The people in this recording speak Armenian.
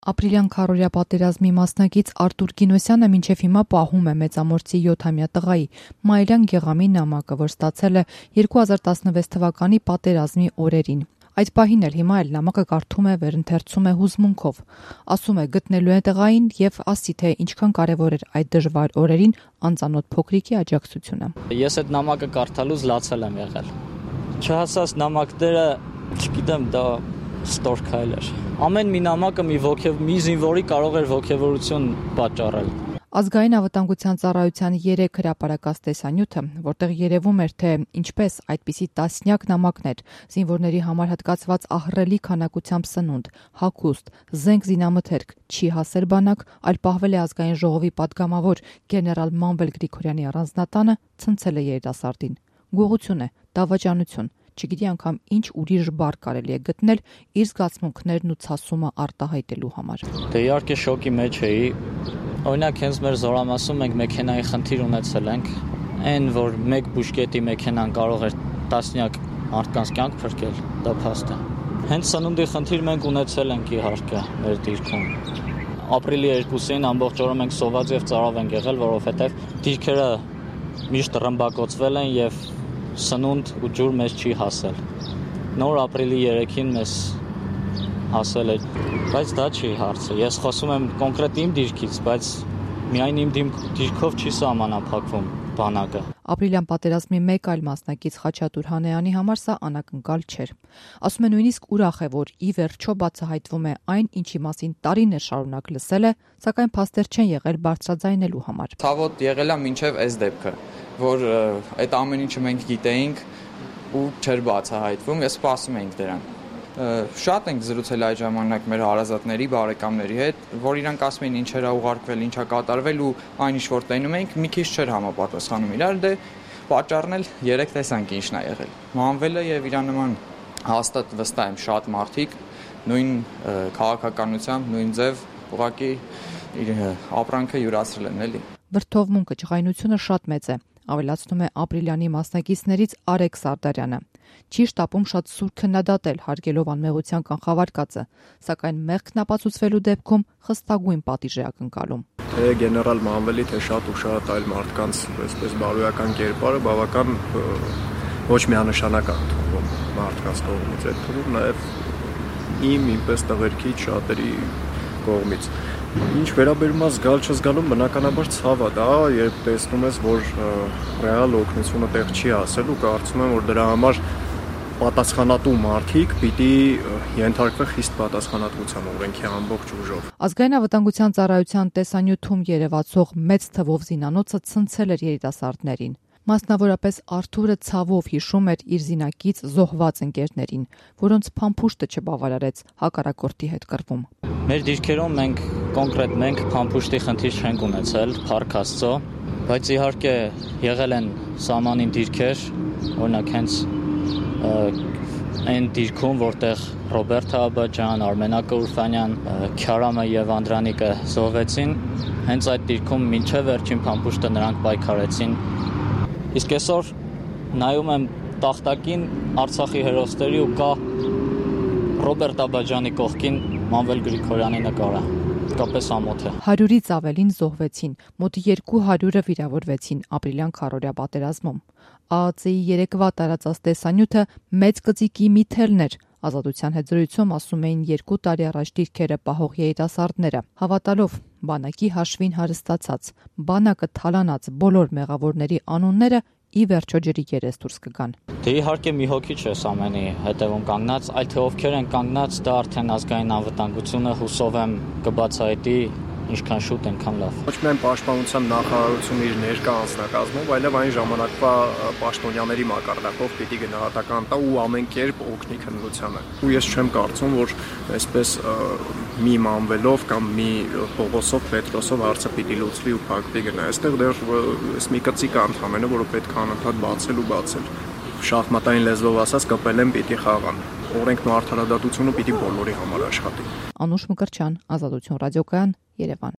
Ապրիլյան քարորյա պատերազմի մասնակից Արտուր Կինոսյանը մինչև հիմա պահում է մեծամորձի 7-ամյա տղայի Մայրյան Գեղամի նամակը, որ ստացել է 2016 թվականի պատերազմի օրերին։ Այդ պահին հիմա էլ նամակը կարդում է, վերընթերցում է հուզմունքով։ Ասում է գտնելու է տղային եւ ասի թե ինչքան կարեւոր էր այդ դժվար օրերին անծանոթ փոքրիկի աջակցությունը։ Ես այդ նամակը կարդալուց լացել եմ եղել։ Չհասած նամակները, չգիտեմ, դա ստոր քայլ էր։ Ամեն մի նամակը մի զինվորի կարող էր ոգևորություն պատճառել։ Ազգային անվտանգության ծառայության 3 հրապարակած տեսանյութը, որտեղ երևում էր, թե ինչպես այդպիսի տասնյակ նամակներ զինվորների համար հատկացված ահռելի քանակությամբ սնունդ, հագուստ, զենք զինամթերք չի հասել բանակ, այլ պահվել է ազգային ժողովի падգամավոր գեներալ Մանվել Գրիգորյանի առանձնատանը, ցնցել է երիտասարդին։ Գողություն է, դավաճանություն, չգիտի անգամ ինչ ուրիշ բառ կարելի է գտնել իր զգացմունքներն ու ցասումը արտահայտելու համար։ Դե իհարկե շոկի մեջ էի։ Օրինակ հենց մեր զորամասում մենք մեքենայի խնդիր ունեցել ենք, այն որ մեկ բուժկետի մեքենան կարող էր տասնյակ մարդկանց կյանք փրկել, դա փաստ է։ Հենց սնունդի խնդիր մենք ունեցել ենք իհարկե մեր դիրքում։ Ապրիլի 2-ին ամբողջ օրը մենք սոված եւ ծարավ ենք եղել, որովհետեւ դիրքերը միշտ ռմբակոծվել են եւ սնունդ ու ջուր մեզ չի հասել։ Նոր ապրիլի 3-ին մեզ հասել է, բայց դա չի հարցը։ Ես խոսում եմ կոնկրետ իմ դիրքից, բայց միայն իմ դիրքով չի սահմանափակվում բանակը։ Ապրիլյան պատերազմի մեկ այլ մասնակից Խաչատուր Հանեյանի համար սա անակնկալ չէր։ Ասում է նույնիսկ ուրախ է, որ ի վերջո բացահայտվում է այն, ինչի մասին տարիներ շարունակ լսել է, սակայն փաստեր չեն եղել բարձրաձայնելու համար։ Ցավոտ եղել է մինչև այս դեպքը, որ այդ ամեն ինչը մենք գիտեինք ու չէր բացահայտվում, ես սպասում էինք դրան։ Շատ ենք զրուցել այդ ժամանակ մեր հարազատների, բարեկամների հետ, որ իրանք ասում էին ինչեր է ուղարկվել, ինչա կատարվել ու այն ինչ որ տենում էինք, մի քիչ չէր համապատասխանում իրար, դե պատճառն էլ 3 տեսանք ինչն է եղել։ Մանվելը եւ իր նման հաստատ վստահ եմ շատ մարդիկ նույն քաղաքականությամբ, նույն ձև ուղղակի իր ապրանքը յուրացրել են, էլի։ Վրդովմունքը, ջղայնությունը շատ մեծ է, ավելացնում է Ապրիլյանի մասնակիցներից Արեգ Սարդարյանը։ Չի շտապում շատ սուր քննադատել, հարգելով անմեղության կանխավարկածը, սակայն մեղքն ապացուցվելու դեպքում խստագույն պատիժ է ակնկալում։ Թե գեներալ Մանվելի, թե շատ ու շատ այլ մարդկանց այսպես բարոյական կերպարը բավական ոչ միանշանակ է ընդունվում մարդկանց կողմից, այդ թվում նաև ինպես տղերքի շատերի կողմից։ Ինչ վերաբերում է զգալ չզգալուն, բնականաբար ցավ է դա, երբ տեսնում ես, որ ռեալ օգնությունը տեղ չի հասել ու կարծում եմ, որ դրա համար պատասխանատու մարդիկ պիտի ենթարկվեն խիստ պատասխանատվության օրենքի ամբողջ ուժով։ Ազգային անվտանգության ծառայության տեսանյութում երևացող մեծ թվով զինանոցը ցնցել էր երիտասարդներին։ Մասնավորապես Արթուրը ցավով հիշում էր իր զինակից զոհված ընկերներին, որոնց փամփուշտը չբավարարեց հակառակորդի հետ կռվում։ Մեր դիրքերում մենք փամփուշտի խնդիր չենք ունեցել, փառք Աստծո, բայց իհարկե եղել են սահմանին դիրքեր, օրինակ հենց այն դիրքում, որտեղ Ռոբերտ Աբաջան, Արմենակը Ուրֆանյան, Քյարամը եւ Անդրանիկը զոհվեցին, հենց այդ դիրքում մինչև վերջին փամփուշտը նրանք պայքարեցին։ Իսկ այսօր նայում եմ տախտակին Արցախի հերոսների ու կա Ռոբերտ Աբաջանի կողքին Մանվել Գրիգորյանի նկարը։ Իսկապես ամոթ է։ 100-ից ավելին զոհվեցին, մոտ 200-ը վիրավորվեցին ապրիլյան քարորյա պատերազմում։ ԱԱԾ-ի երեկվա տարածած տեսանյութը մեծ կծիկի մի թելն էր։ Ազատության հետ զրույցում ասում էին 2 տարի առաջ դիրքերը պահող երիտասարդները, հավատալով բանակի հաշվին հարստացած, բանակը թալանած բոլոր մեղավորների անունները ի վերջո ջրի երես դուրս կգան։ Դե իհարկե մի հոգի չէ ամենի հետևում կանգնած, այլ թե ովքեր են կանգնած, դա արդեն ազգային անվտանգությունը հուսով եմ կբացահայտի ինչքան շուտ այնքան լավ։ Ոչ միայն պաշտպանության նախարարությունը իր ներկա անձնակազմով, այլև այն ժամանակվա պաշտոնյաների մակարդակով պիտի գնահատական տա ու ամեն կերպ օգնի քննությանը։ Ու ես չեմ կարծում, որ այսպես մի մանվելով կամ մի Պողոսով, Պետրոսով հարցը պիտի լուծվի ու փակվի գնա։ Այստեղ դեռ մի կծիկ է ընդհանրապես, որը պետք է անընդհատ բացել։ Շախմատային լեզվով ասած կպել են պիտի խաղան։ Օրենքն ու արդարադատությունը պիտի բոլորի համար աշխատի։ Անուշ Մկրտչյան, Ազատություն ռադիոկայան, Երևան։